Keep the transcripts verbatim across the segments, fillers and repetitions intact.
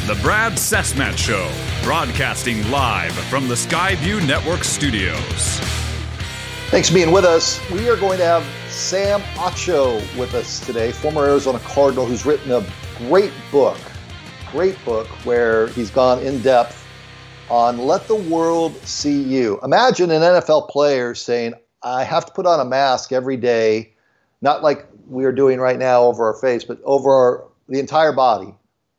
The Brad Cessmat Show, broadcasting live from the Skyview Network studios. Thanks for being with us. We are going to have Sam Acho with us today, former Arizona Cardinal, who's written a great book, great book where he's gone in depth on Let the World See You. Imagine an N F L player saying, I have to put on a mask every day, not like we are doing right now over our face, but over our, the entire body.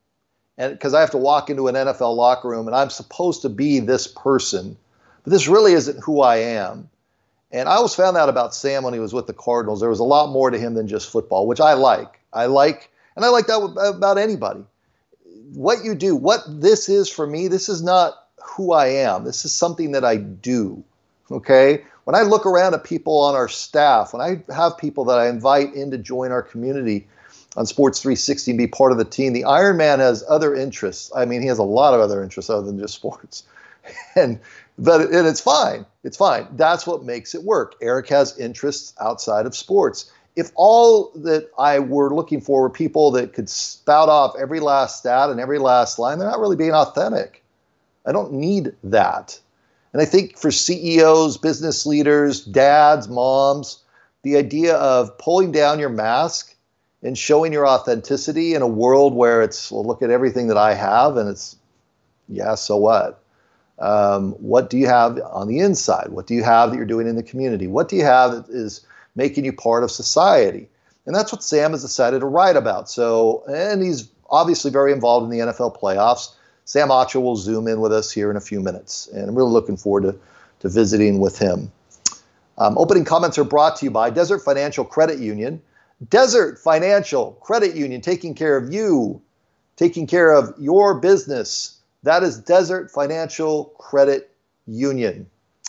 And because I have to walk into an N F L locker room and I'm supposed to be this person, but this really isn't who I am. And I always found out about Sam when he was with the Cardinals. There was a lot more to him than just football, which I like. I like, and I like that about anybody. What you do, what this is for me, this is not who I am. This is something that I do, okay? When I look around at people on our staff, when I have people that I invite in to join our community on Sports three sixty and be part of the team, the Iron Man has other interests. I mean, he has a lot of other interests other than just sports. and but and it's fine. It's fine. That's what makes it work. Eric has interests outside of sports. If all that I were looking for were people that could spout off every last stat and every last line, they're not really being authentic. I don't need that. And I think for C E Os, business leaders, dads, moms, the idea of pulling down your mask and showing your authenticity in a world where it's, well, look at everything that I have, and it's, yeah, so what? Um, what do you have on the inside? What do you have that you're doing in the community? What do you have that is making you part of society? And that's what Sam has decided to write about. So, and he's obviously very involved in the N F L playoffs. Sam Acho will Zoom in with us here in a few minutes, and I'm really looking forward to, to visiting with him. Um, opening comments are brought to you by Desert Financial Credit Union. Desert Financial Credit Union, taking care of you, taking care of your business. That is Desert Financial Credit Union.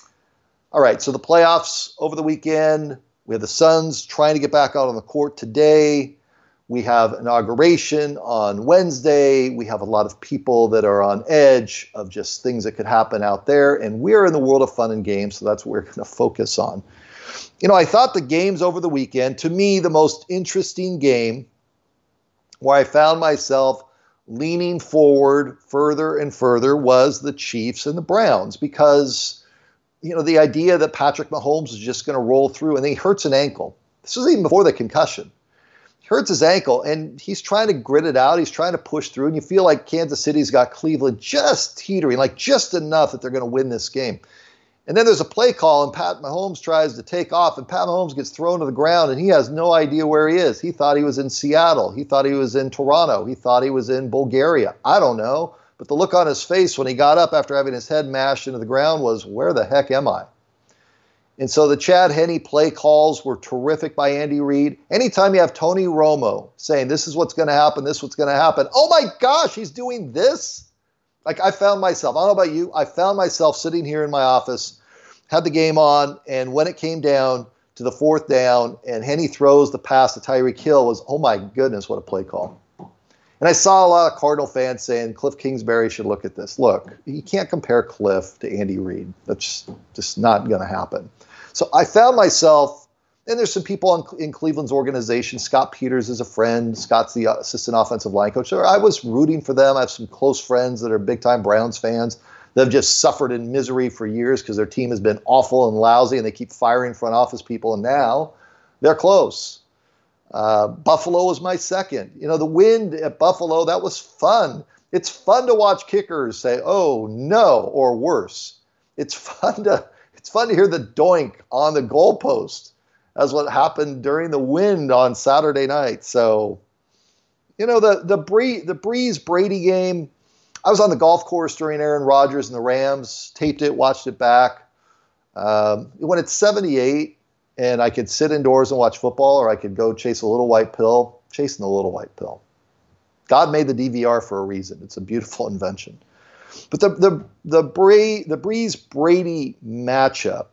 All right, so the playoffs over the weekend. We have the Suns trying to get back out on the court today. We have inauguration on Wednesday. We have a lot of people that are on edge of just things that could happen out there. And we're in the world of fun and games, so that's what we're going to focus on. You know, I thought the games over the weekend, to me, the most interesting game where I found myself leaning forward further and further was the Chiefs and the Browns, because, you know, the idea that Patrick Mahomes is just going to roll through, and then he hurts an ankle. This was even before the concussion. He hurts his ankle, and he's trying to grit it out. He's trying to push through, and you feel like Kansas City's got Cleveland just teetering, like just enough that they're going to win this game. And then there's a play call, and Pat Mahomes tries to take off, and Pat Mahomes gets thrown to the ground, and he has no idea where he is. He thought he was in Seattle. He thought he was in Toronto. He thought he was in Bulgaria. I don't know. But the look on his face when he got up after having his head mashed into the ground was, where the heck am I? And so the Chad Henne play calls were terrific by Andy Reid. Anytime you have Tony Romo saying, this is what's going to happen, this is what's going to happen. Oh, my gosh, he's doing this? Like, I found myself, I don't know about you, I found myself sitting here in my office, had the game on, and when it came down to the fourth down and Henne throws the pass to Tyreek Hill, was, oh my goodness, what a play call. And I saw a lot of Cardinal fans saying Cliff Kingsbury should look at this. Look, you can't compare Cliff to Andy Reid. That's just not going to happen. So I found myself, and there's some people in, in Cleveland's organization. Scott Peters is a friend. Scott's the assistant offensive line coach. So I was rooting for them. I have some close friends that are big-time Browns fans that have just suffered in misery for years because their team has been awful and lousy, and they keep firing front office people, and now they're close. Uh, Buffalo was my second. You know, the win at Buffalo, that was fun. It's fun to watch kickers say, oh, no, or worse. It's fun to it's fun to hear the doink on the goalpost. That's what happened during the wind on Saturday night. So, you know, the the Bree, the Breeze Brady game, I was on the golf course during Aaron Rodgers and the Rams, taped it, watched it back. Um, when it's seventy-eight and I could sit indoors and watch football, or I could go chase a little white pill, chasing the little white pill. God made the D V R for a reason. It's a beautiful invention. But the the the Bree, the Breeze Brady matchup,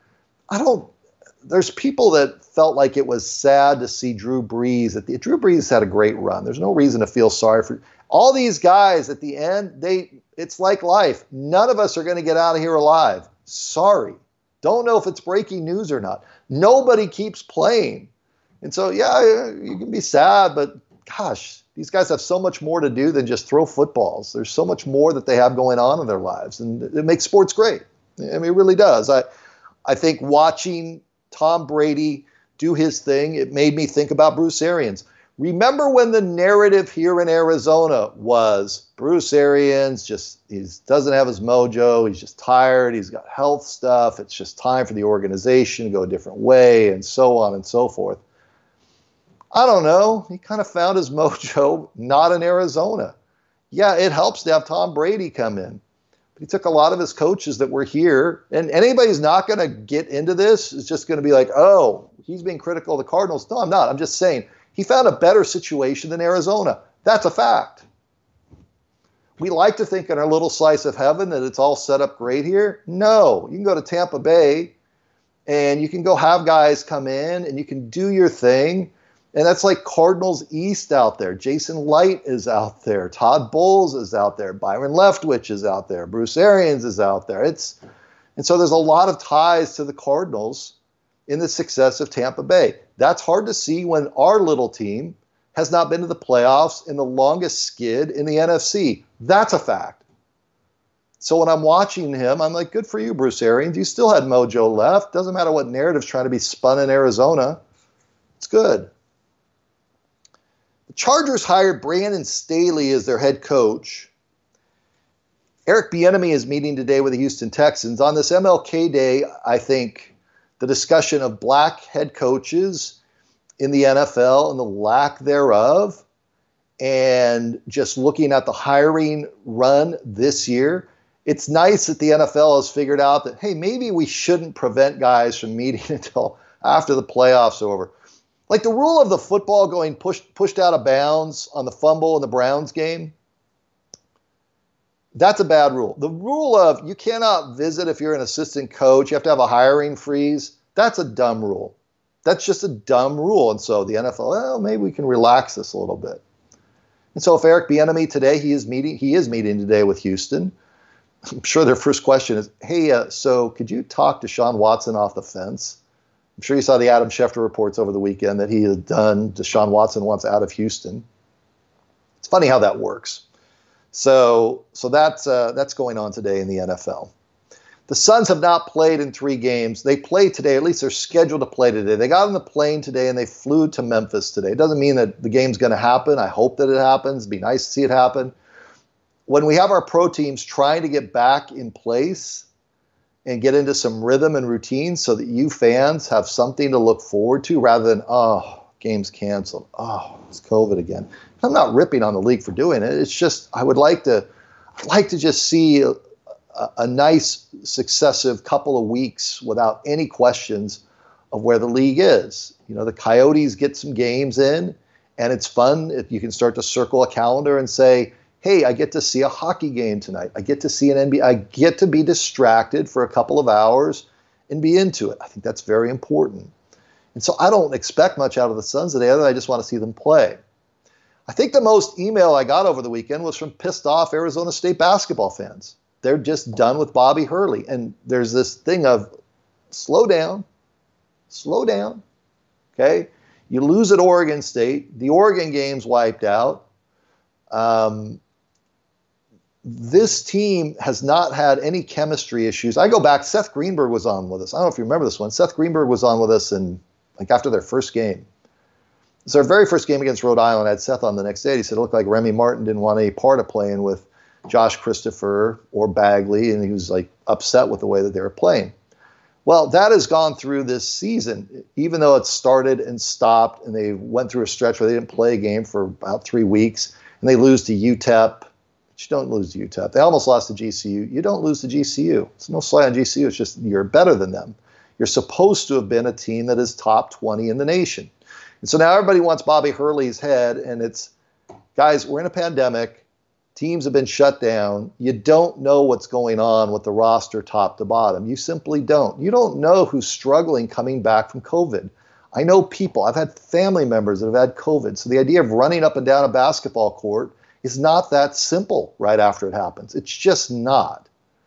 I don't. There's people that felt like it was sad to see Drew Brees. At the, Drew Brees had a great run. There's no reason to feel sorry for all these guys at the end. They, it's like life. None of us are going to get out of here alive. Sorry. Don't know if it's breaking news or not. Nobody keeps playing. And so, yeah, you can be sad, but gosh, these guys have so much more to do than just throw footballs. There's so much more that they have going on in their lives, and it makes sports great. I mean, it really does. I, I think watching Tom Brady do his thing, it made me think about Bruce Arians. Remember when the narrative here in Arizona was Bruce Arians just he doesn't have his mojo, he's just tired, he's got health stuff, it's just time for the organization to go a different way, and so on and so forth. I don't know. He kind of found his mojo not in Arizona. Yeah, it helps to have Tom Brady come in. But he took a lot of his coaches that were here, and anybody who's not going to get into this is just going to be like, oh, he's being critical of the Cardinals. No, I'm not. I'm just saying he found a better situation than Arizona. That's a fact. We like to think in our little slice of heaven that it's all set up great here. No, you can go to Tampa Bay and you can go have guys come in and you can do your thing. And that's like Cardinals East out there. Jason Light is out there. Todd Bowles is out there. Byron Leftwich is out there. Bruce Arians is out there. It's and so there's a lot of ties to the Cardinals in the success of Tampa Bay. That's hard to see when our little team has not been to the playoffs in the longest skid in the N F C. That's a fact. So when I'm watching him, I'm like, good for you, Bruce Arians. You still had mojo left. Doesn't matter what narrative's trying to be spun in Arizona. It's good. The Chargers hired Brandon Staley as their head coach. Eric Bieniemy is meeting today with the Houston Texans. On this M L K Day, I think the discussion of black head coaches in the N F L and the lack thereof, and just looking at the hiring run this year, it's nice that the N F L has figured out that, hey, maybe we shouldn't prevent guys from meeting until after the playoffs are over. Like the rule of the football going pushed pushed out of bounds on the fumble in the Browns game, that's a bad rule. The rule of you cannot visit if you're an assistant coach, you have to have a hiring freeze, that's a dumb rule. That's just a dumb rule. And so the N F L, well, maybe we can relax this a little bit. And so if Eric Bieniemy today, he is meeting, he is meeting today with Houston. I'm sure their first question is, hey, uh, so could you talk Deshaun Watson off the fence? I'm sure you saw the Adam Schefter reports over the weekend that he has done. Deshaun Watson wants out of Houston. It's funny how that works. So, so that's uh, that's going on today in the N F L. The Suns have not played in three games. They played today, at least they're scheduled to play today. They got on the plane today and they flew to Memphis today. It doesn't mean that the game's going to happen. I hope that it happens. It'd be nice to see it happen. When we have our pro teams trying to get back in place and get into some rhythm and routine so that you fans have something to look forward to rather than, oh, game's canceled. Oh, it's COVID again. I'm not ripping on the league for doing it. It's just I would like to I'd like to just see a, a nice successive couple of weeks without any questions of where the league is. You know, the Coyotes get some games in, and it's fun if you can start to circle a calendar and say, hey, I get to see a hockey game tonight. I get to see an N B A. I get to be distracted for a couple of hours and be into it. I think that's very important. And so I don't expect much out of the Suns today, other than I just want to see them play. I think the most email I got over the weekend was from pissed off Arizona State basketball fans. They're just done with Bobby Hurley. And there's this thing of slow down, slow down, okay? You lose at Oregon State. The Oregon game's wiped out. Um, this team has not had any chemistry issues. I go back, Seth Greenberg was on with us. I don't know if you remember this one. Seth Greenberg was on with us in, like after their first game. It's our very first game against Rhode Island. I had Seth on the next day. He said it looked like Remy Martin didn't want any part of playing with Josh Christopher or Bagley, and he was like upset with the way that they were playing. Well, that has gone through this season, even though it started and stopped, and they went through a stretch where they didn't play a game for about three weeks, and they lose to U T E P. But you don't lose to U T E P. They almost lost to G C U. You don't lose to G C U. It's no slight on G C U. It's just you're better than them. You're supposed to have been a team that is top twenty in the nation. And so now everybody wants Bobby Hurley's head, and it's, guys, we're in a pandemic. Teams have been shut down. You don't know what's going on with the roster top to bottom. You simply don't. You don't know who's struggling coming back from COVID. I know people. I've had family members that have had COVID. So the idea of running up and down a basketball court is not that simple right after it happens. It's just not.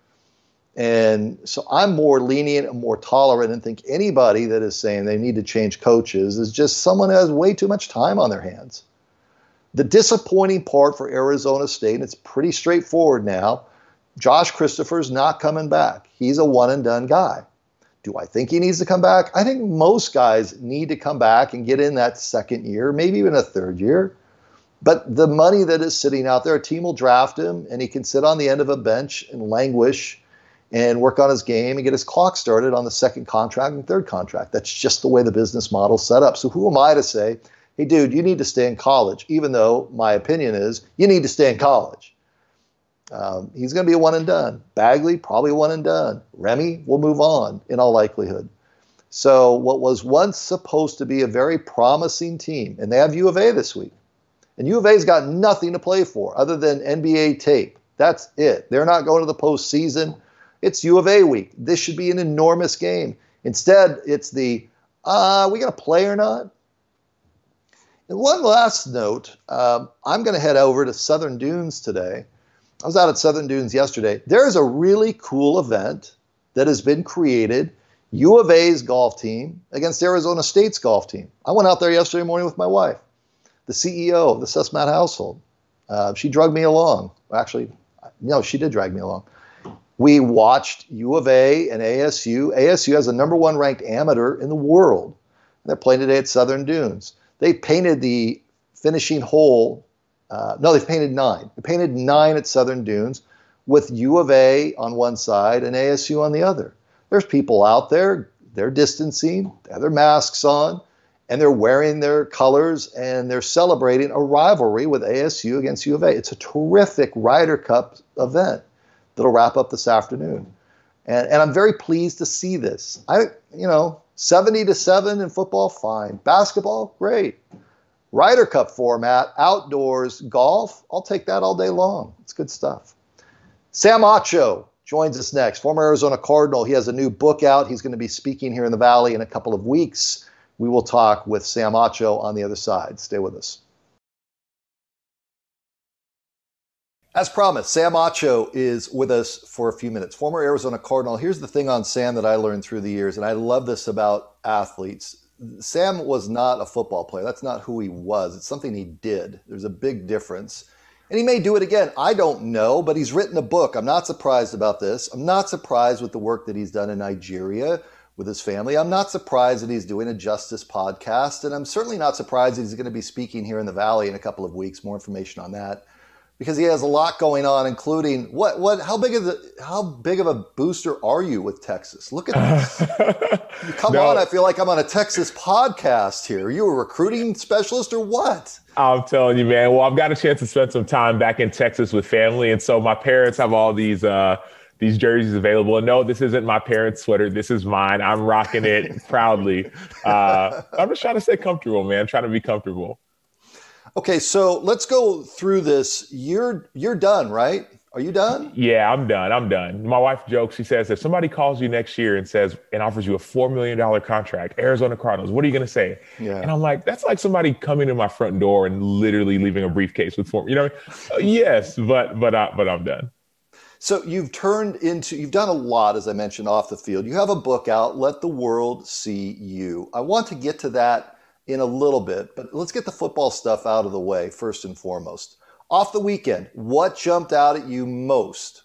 And so I'm more lenient and more tolerant and think anybody that is saying they need to change coaches is just someone who has way too much time on their hands. The disappointing part for Arizona State, and it's pretty straightforward now, Josh Christopher's not coming back. He's a one-and-done guy. Do I think he needs to come back? I think most guys need to come back and get in that second year, maybe even a third year. But the money that is sitting out there, a team will draft him, and he can sit on the end of a bench and languish and work on his game and get his clock started on the second contract and third contract. That's just the way the business model's set up. So who am I to say, hey, dude, you need to stay in college, even though my opinion is you need to stay in college. Um, he's going to be a one and done. Bagley, probably one and done. Remy will move on in all likelihood. So what was once supposed to be a very promising team, and they have U of A this week, and U of A's got nothing to play for other than N B A tape. That's it. They're not going to the postseason. It's U of A week. This should be an enormous game. Instead, it's the, uh, we going to play or not? And one last note, um, I'm going to head over to Southern Dunes today. I was out at Southern Dunes yesterday. There is a really cool event that has been created, U of A's golf team against Arizona State's golf team. I went out there yesterday morning with my wife, the C E O of the Sussman household. Uh, she dragged me along. Actually, no, she did drag me along. We watched U of A and A S U. A S U has the number one ranked amateur in the world. They're playing today at Southern Dunes. They painted the finishing hole. Uh, no, they've painted nine. They painted nine at Southern Dunes with U of A on one side and A S U on the other. There's people out there, they're distancing, they have their masks on, and they're wearing their colors, and they're celebrating a rivalry with A S U against U of A. It's a terrific Ryder Cup event that'll wrap up this afternoon. And, and I'm very pleased to see this. I, you know, seventy to seven in football, fine. Basketball, great. Ryder Cup format, outdoors, golf, I'll take that all day long. It's good stuff. Sam Acho joins us next, former Arizona Cardinal. He has a new book out. He's going to be speaking here in the Valley in a couple of weeks. We will talk with Sam Acho on the other side. Stay with us. As promised, Sam Acho is with us for a few minutes. Former Arizona Cardinal. Here's the thing on Sam that I learned through the years, and I love this about athletes. Sam was not a football player. That's not who he was. It's something he did. There's a big difference. And he may do it again. I don't know, but he's written a book. I'm not surprised about this. I'm not surprised with the work that he's done in Nigeria with his family. I'm not surprised that he's doing a Justice podcast. And I'm certainly not surprised that he's going to be speaking here in the Valley in a couple of weeks. More information on that, because he has a lot going on, including what, what, how big of the, how big of a booster are you with Texas? Look at this. Come no. on. I feel like I'm on a Texas podcast here. Are you a recruiting specialist or what? I'm telling you, man. Well, I've got a chance to spend some time back in Texas with family. And so my parents have all these, uh, these jerseys available. And no, this isn't my parents' sweater. This is mine. I'm rocking it proudly. Uh, I'm just trying to stay comfortable, man. I'm trying to be comfortable. Okay, so let's go through this. You're you're done, right? Are you done? Yeah, I'm done. I'm done. My wife jokes. She says, if somebody calls you next year and says and offers you a four million dollars contract, Arizona Cardinals, what are you going to say? Yeah. And I'm like, that's like somebody coming to my front door and literally leaving a briefcase with four. You know, uh, yes, but but I, but I'm done. So you've turned into, you've done a lot, as I mentioned, off the field. You have a book out, Let the World See You. I want to get to that in a little bit, but let's get the football stuff out of the way first and foremost. Off the weekend, what jumped out at you most?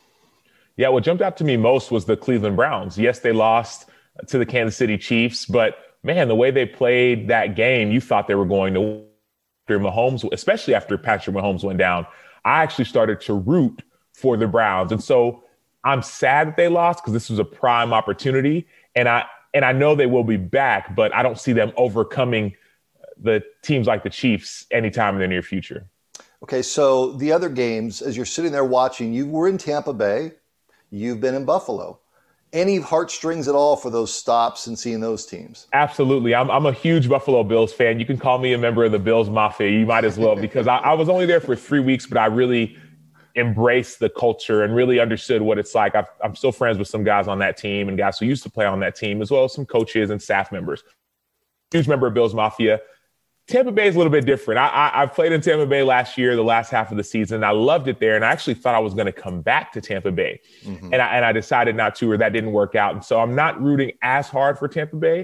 Yeah, what jumped out to me most was the Cleveland Browns. Yes, they lost to the Kansas City Chiefs, but man, the way they played that game, you thought they were going to after Mahomes, especially after Patrick Mahomes went down. I actually started to root for the Browns. And so I'm sad that they lost because this was a prime opportunity. And I and I know they will be back, but I don't see them overcoming the teams like the Chiefs anytime in the near future. Okay, so the other games, as you're sitting there watching, you were in Tampa Bay, you've been in Buffalo. Any heartstrings at all for those stops and seeing those teams? Absolutely. I'm I'm a huge Buffalo Bills fan. You can call me a member of the Bills Mafia. You might as well, because I, I was only there for three weeks, but I really embraced the culture and really understood what it's like. I've, I'm still friends with some guys on that team and guys who used to play on that team, as well as some coaches and staff members. Huge member of Bills Mafia. Tampa Bay is a little bit different. I, I, I played in Tampa Bay last year, the last half of the season. I loved it there, and I actually thought I was going to come back to Tampa Bay. Mm-hmm. And, I, and I decided not to, or that didn't work out. And so I'm not rooting as hard for Tampa Bay.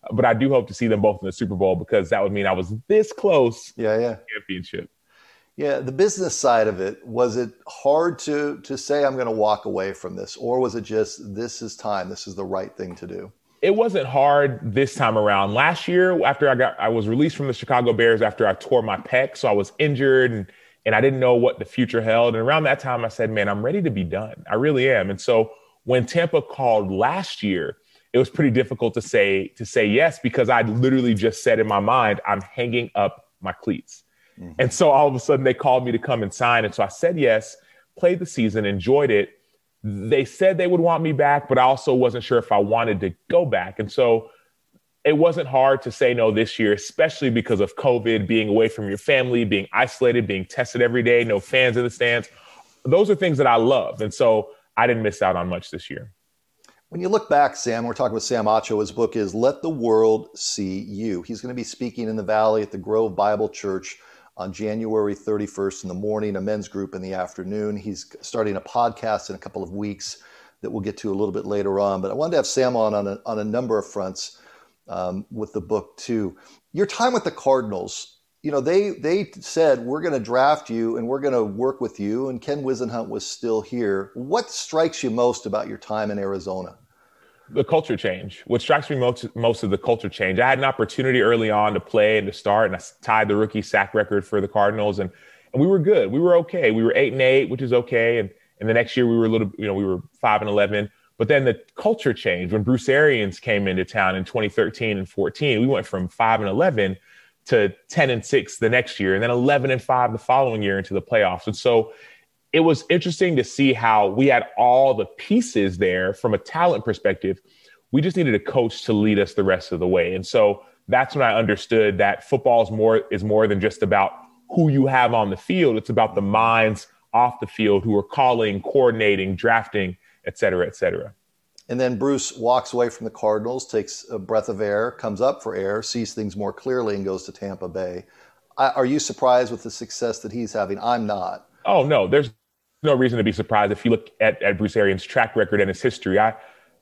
but I do hope to see them both in the Super Bowl because that would mean I was this close yeah, yeah. to the championship. Yeah, the business side of it, was it hard to to say I'm going to walk away from this? Or was it just, this is time, this is the right thing to do? It wasn't hard this time around. Last year, after I got, I was released from the Chicago Bears after I tore my pec. So I was injured and, and I didn't know what the future held. And around that time I said, man, I'm ready to be done. I really am. And so when Tampa called last year, it was pretty difficult to say, to say yes, because I'd literally just said in my mind, I'm hanging up my cleats. Mm-hmm. And so all of a sudden they called me to come and sign. And so I said yes, played the season, enjoyed it. They said they would want me back, but I also wasn't sure if I wanted to go back. And so it wasn't hard to say no this year, especially because of COVID, being away from your family, being isolated, being tested every day, no fans in the stands. Those are things that I love. And so I didn't miss out on much this year. When you look back, Sam, we're talking with Sam Acho. His book is Let the World See You. He's going to be speaking in the Valley at the Grove Bible Church on January thirty-first in the morning, a men's group in the afternoon. He's starting a podcast in a couple of weeks that we'll get to a little bit later on. But I wanted to have Sam on on a, on a number of fronts um, with the book too. Your time with the Cardinals, you know, they they said, we're going to draft you and we're going to work with you. And Ken Whisenhunt was still here. What strikes you most about your time in Arizona? The culture change. What strikes me most, most of the culture change. I had an opportunity early on to play and to start, and I tied the rookie sack record for the Cardinals, and, and we were good. We were okay. We were eight and eight, which is okay. And, and the next year we were a little, you know, we were five and eleven. But then the culture changed when Bruce Arians came into town in twenty thirteen and fourteen. We went from five and eleven to ten and six the next year, and then eleven and five the following year into the playoffs. And so it was interesting to see how we had all the pieces there from a talent perspective. We just needed a coach to lead us the rest of the way. And so that's when I understood that football is more, is more than just about who you have on the field. It's about the minds off the field who are calling, coordinating, drafting, et cetera, et cetera. And then Bruce walks away from the Cardinals, takes a breath of air, comes up for air, sees things more clearly, and goes to Tampa Bay. I, are you surprised with the success that he's having? I'm not. Oh, no, there's no reason to be surprised if you look at, at Bruce Arians' track record and his history. I,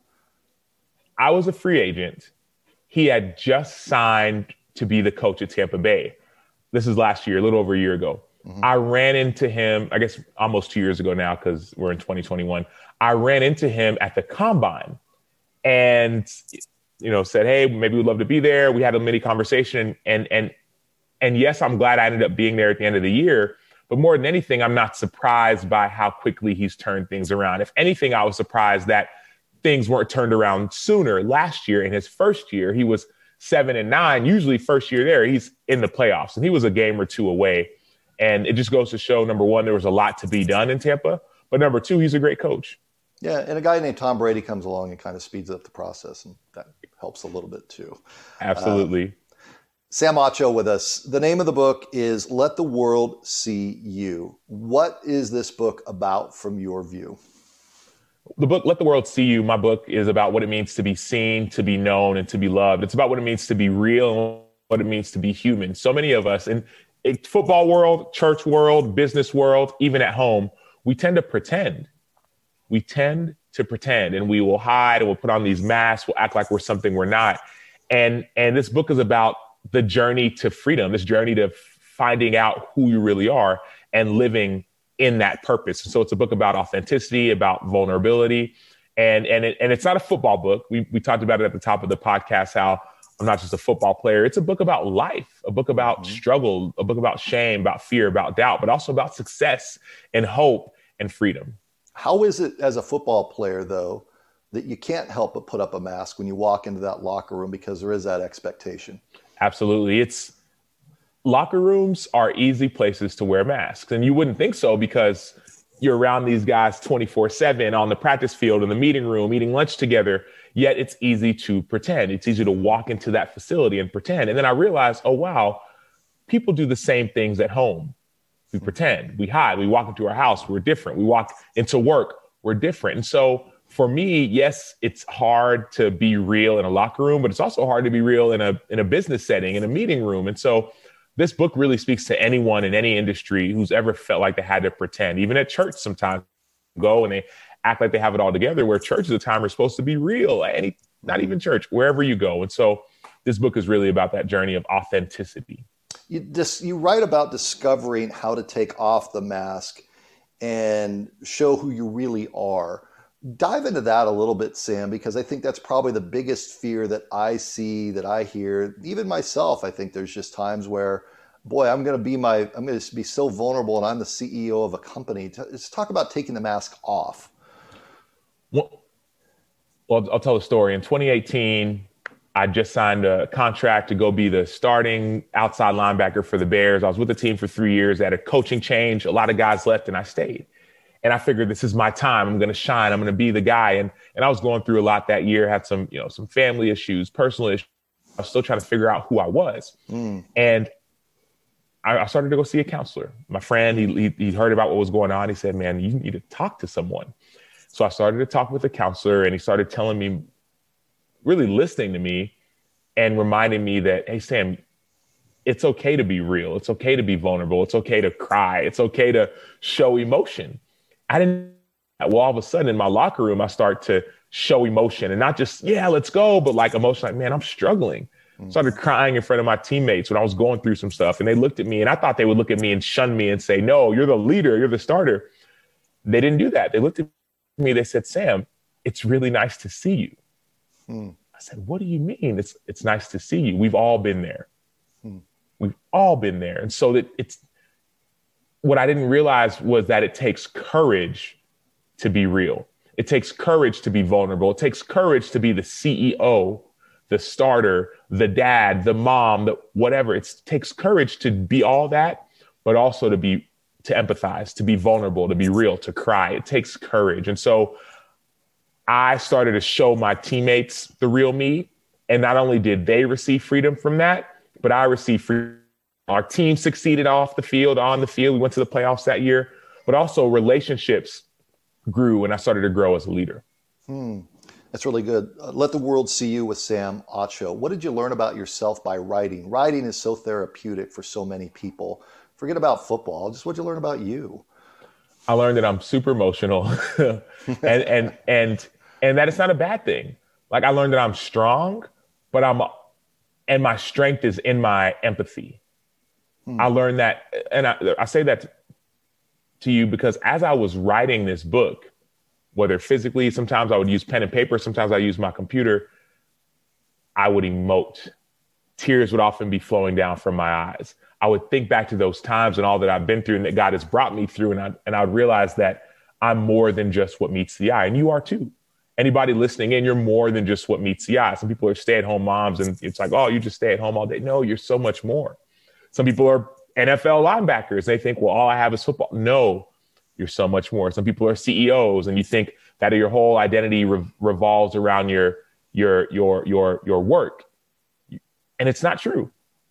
I was a free agent. He had just signed to be the coach at Tampa Bay. This is last year, a little over a year ago. Mm-hmm. I ran into him, I guess almost two years ago now, because we're in twenty twenty-one. I ran into him at the Combine and, you know, said, hey, maybe we'd love to be there. We had a mini conversation. And, and, and yes, I'm glad I ended up being there at the end of the year. But more than anything, I'm not surprised by how quickly he's turned things around. If anything, I was surprised that things weren't turned around sooner. Last year, in his first year, he was seven and nine. Usually first year there, he's in the playoffs, and he was a game or two away. And it just goes to show, number one, there was a lot to be done in Tampa. But number two, he's a great coach. Yeah, and a guy named Tom Brady comes along and kind of speeds up the process, and that helps a little bit too. Absolutely. Um, Sam Acho with us. The name of the book is Let the World See You. What is this book about from your view? The book, Let the World See You, my book is about what it means to be seen, to be known, and to be loved. It's about what it means to be real and what it means to be human. So many of us in a football world, church world, business world, even at home, we tend to pretend. We tend to pretend, and we will hide and we'll put on these masks. We'll act like we're something we're not. And, and this book is about the journey to freedom, this journey to finding out who you really are and living in that purpose. And so it's a book about authenticity, about vulnerability. And, and, it, and it's not a football book. We, we talked about it at the top of the podcast, how I'm not just a football player. It's a book about life, a book about mm-hmm. struggle, a book about shame, about fear, about doubt, but also about success and hope and freedom. How is it as a football player, though, that you can't help but put up a mask when you walk into that locker room because there is that expectation? Absolutely. It's locker rooms are easy places to wear masks. And you wouldn't think so because you're around these guys twenty-four seven on the practice field, in the meeting room, eating lunch together. Yet it's easy to pretend. It's easy to walk into that facility and pretend. And then I realized, oh, wow, people do the same things at home. We pretend, we hide, we walk into our house, we're different. We walk into work, we're different. And so for me, yes, it's hard to be real in a locker room, but it's also hard to be real in a in a business setting, in a meeting room. And so this book really speaks to anyone in any industry who's ever felt like they had to pretend. Even at church, sometimes go and they act like they have it all together, where church is a time we're supposed to be real. Any, not even church, wherever you go. And so this book is really about that journey of authenticity. You dis, you write about discovering how to take off the mask and show who you really are. Dive into that a little bit, Sam, because I think that's probably the biggest fear that I see, that I hear, even myself. I think there's just times where, boy, I'm going to be my, I'm going to be so vulnerable, and I'm the C E O of a company. Let's talk about taking the mask off. Well, well, I'll tell a story. In twenty eighteen, I just signed a contract to go be the starting outside linebacker for the Bears. I was with the team for three years. I had a coaching change. A lot of guys left, and I stayed. And I figured this is my time. I'm going to shine. I'm going to be the guy. And and I was going through a lot that year. Had some, you know, some family issues, personal issues. I was still trying to figure out who I was. Mm. And I, I started to go see a counselor. My friend, he, he he heard about what was going on. He said, "Man, you need to talk to someone." So I started to talk with a counselor, and he started telling me, really listening to me and reminding me that, hey, Sam, it's okay to be real. It's okay to be vulnerable. It's okay to cry. It's okay to show emotion. I didn't, well, all of a sudden in my locker room, I start to show emotion, and not just, yeah, let's go, but like emotion, like, man, I'm struggling. Mm-hmm. Started crying in front of my teammates when I was going through some stuff, and they looked at me, and I thought they would look at me and shun me and say, no, you're the leader. You're the starter. They didn't do that. They looked at me, they said, Sam, it's really nice to see you. Hmm. I said, what do you mean? It's it's nice to see you. We've all been there. Hmm. We've all been there. And so that it's, what I didn't realize was that it takes courage to be real. It takes courage to be vulnerable. It takes courage to be the C E O, the starter, the dad, the mom, the whatever. It takes courage to be all that, but also to be, to empathize, to be vulnerable, to be real, to cry. It takes courage. And so I started to show my teammates the real me. And not only did they receive freedom from that, but I received freedom. Our team succeeded off the field, on the field. We went to the playoffs that year, but also relationships grew, and I started to grow as a leader. Hmm. That's really good. Uh, Let the World See You with Sam Acho. What did you learn about yourself by writing? Writing is so therapeutic for so many people. Forget about football. Just what did you learn about you? I learned that I'm super emotional and, and, and, and that it's not a bad thing. Like, I learned that I'm strong, but I'm, and my strength is in my empathy. Hmm. I learned that, and I, I say that to you because as I was writing this book, whether physically, sometimes I would use pen and paper, sometimes I use my computer, I would emote. Tears would often be flowing down from my eyes. I would think back to those times and all that I've been through and that God has brought me through. And I, and I would realize that I'm more than just what meets the eye. And you are too. Anybody listening in, you're more than just what meets the eye. Some people are stay-at-home moms and it's like, oh, you just stay at home all day. No, you're so much more. Some people are N F L linebackers. They think, well, all I have is football. No, you're so much more. Some people are C E Os and you think that your whole identity re- revolves around your, your, your, your, your work. And it's not true.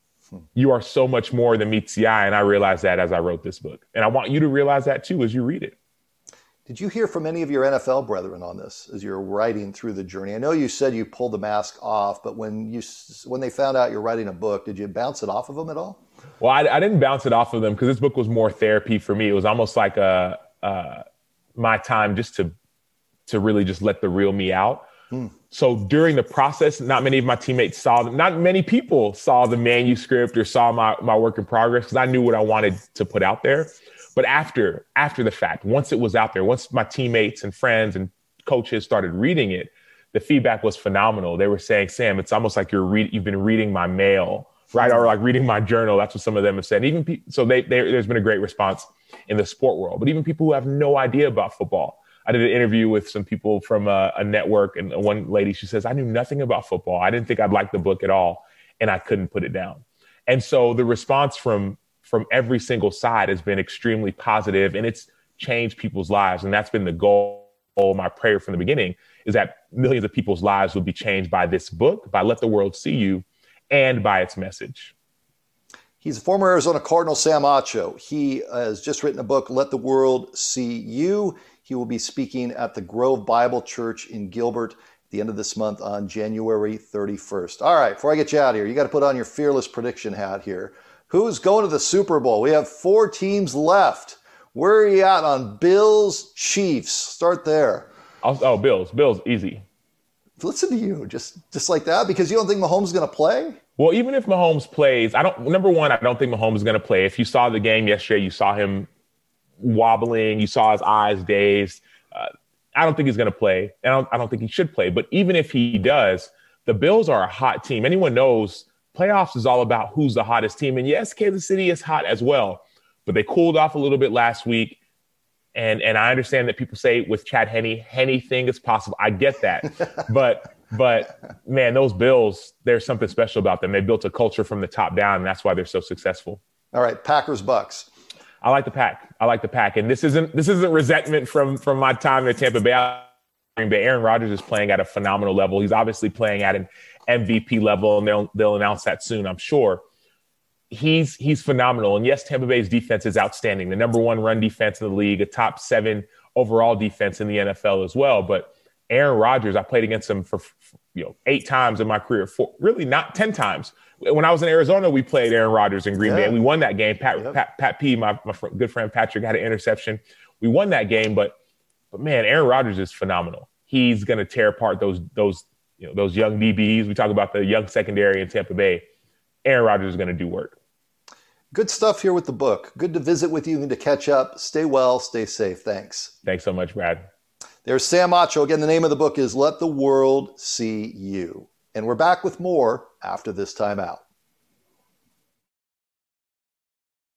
You are so much more than meets the eye. And I realized that as I wrote this book. And I want you to realize that too as you read it. Did you hear from any of your N F L brethren on this as you're writing through the journey? I know you said you pulled the mask off, but when you when they found out you're writing a book, did you bounce it off of them at all? Well, I, I didn't bounce it off of them because this book was more therapy for me. It was almost like a, uh, my time just to to really just let the real me out. Hmm. So during the process, not many of my teammates saw them. Not many people saw the manuscript or saw my, my work in progress because I knew what I wanted to put out there. But after after the fact, once it was out there, once my teammates and friends and coaches started reading it, the feedback was phenomenal. They were saying, Sam, it's almost like you're re- you've been reading my mail, right? Or like reading my journal. That's what some of them have said. Even pe- so, they, they, there's been a great response in the sport world. But even people who have no idea about football. I did an interview with some people from a, a network, and one lady, she says, I knew nothing about football. I didn't think I'd like the book at all, and I couldn't put it down. And so the response from from every single side has been extremely positive, and it's changed people's lives. And that's been the goal. My prayer from the beginning is that millions of people's lives will be changed by this book, by Let the World See You, and by its message. He's a former Arizona Cardinal, Sam Acho. He has just written a book, Let the World See You. He will be speaking at the Grove Bible Church in Gilbert at the end of this month on January thirty-first. All right, before I get you out of here, you got to put on your fearless prediction hat here. Who's going to the Super Bowl? We have four teams left. Where are you at on Bills, Chiefs? Start there. Oh, Bills. Bills, easy. listen to you, just just like that, because you don't think Mahomes is going to play? Well, even if Mahomes plays, I don't. Number one, I don't think Mahomes is going to play. If you saw the game yesterday, you saw him wobbling, you saw his eyes dazed. Uh, I don't think he's going to play. I don't, I don't think he should play. But even if he does, the Bills are a hot team. Anyone knows playoffs is all about who's the hottest team. And yes, Kansas City is hot as well, but they cooled off a little bit last week. And and I understand that people say with Chad Henne, anything is possible. I get that. but, but man, those Bills, there's something special about them. They built a culture from the top down, and that's why they're so successful. All right, Packers, Bucks. I like the Pack. I like the Pack. And this isn't this isn't resentment from, from my time at Tampa Bay. But Aaron Rodgers is playing at a phenomenal level. He's obviously playing at an M V P level, and they'll they'll announce that soon, I'm sure. He's he's phenomenal. And yes, Tampa Bay's defense is outstanding. The number one run defense in the league, a top seven overall defense in the N F L as well. But Aaron Rodgers, I played against him for, for you know eight times in my career, four, really not ten times. When I was in Arizona, we played Aaron Rodgers in Green yeah. Bay, and we won that game. Pat yep. Pat, Pat P, my, my good friend Patrick, had an interception. We won that game, but but man, Aaron Rodgers is phenomenal. He's going to tear apart those those you know those young D Bs. We talk about the young secondary in Tampa Bay. Aaron Rodgers is going to do work. Good stuff here with the book. Good to visit with you and to catch up. Stay well, stay safe. Thanks. Thanks so much, Brad. There's Sam Acho. Again, the name of the book is Let the World See You. And we're back with more after this time out.